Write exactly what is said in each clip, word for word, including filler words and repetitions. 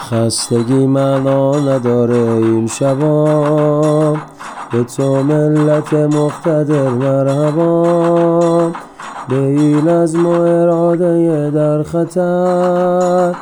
خستگی معنا نداره این شبا، به تو ملت مقتدر مرحبا. به این نظم و اراده در خطر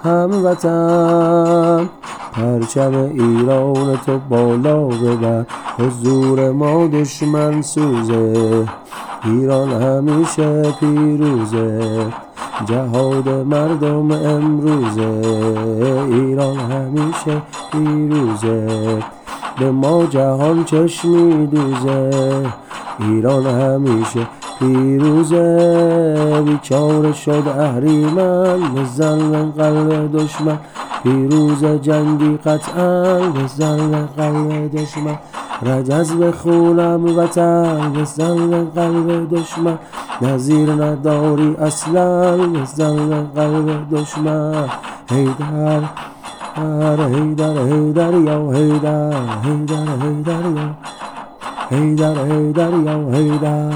هموطن، پرچم ایران تو بالا ببر، حضور ما دشمن سوزه، ایران همیشه پیروزه، جهاد مردم امروزه، ایران همیشه پیروزه، به ما جهان چشمی دوزه، ایران همیشه پیروزه. بیچاره شد اهریمن به ظلم قلب دشمن، پیروز جنگی قطعا به ظلم قلب دشمن، رجز به خونم وطن به ظلم قلب دشمن، نظیر نداری اصلا به ظلم قلب دشمن. حیدر هر حیدر حیدر یا حیدر حیدر حیدر یا حیدر حیدر یا حیدر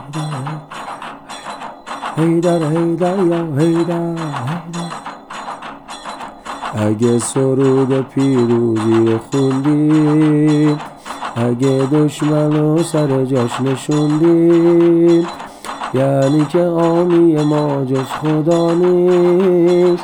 حیدر حیدر یا حیدر. اگه سرود پیروزی خوندیم، اگه دشمنو سر جاش نشوندیم، یعنی که آمی ما جز خدا نیست.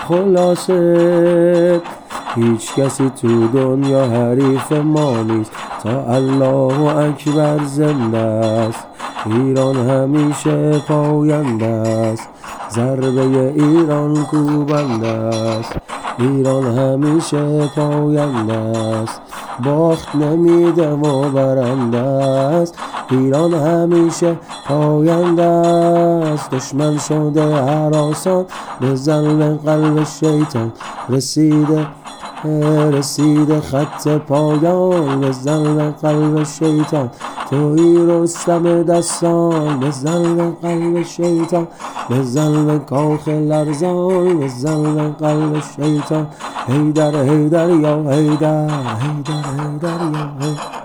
خلاصه هیچ کسی تو دنیا حریف ما نیست، تا الله اکبر زنده است، ایران همیشه پاینده است، ضربه ایران کوبنده است، ایران همیشه پاینده است، باخت نمیده و برنده است، ایران همیشه پاینده است. دشمن شده هراسان به ظلم قلب شیطان، رسیده رسیده خط پایان به ظلم قلب شیطان، تویی رستم دستان به ظلم قلب شیطان، به ظلم کاخ لرزان به ظلم قلب شیطان. حیدر حیدر یا حیدر حیدر حیدر یا حیدر.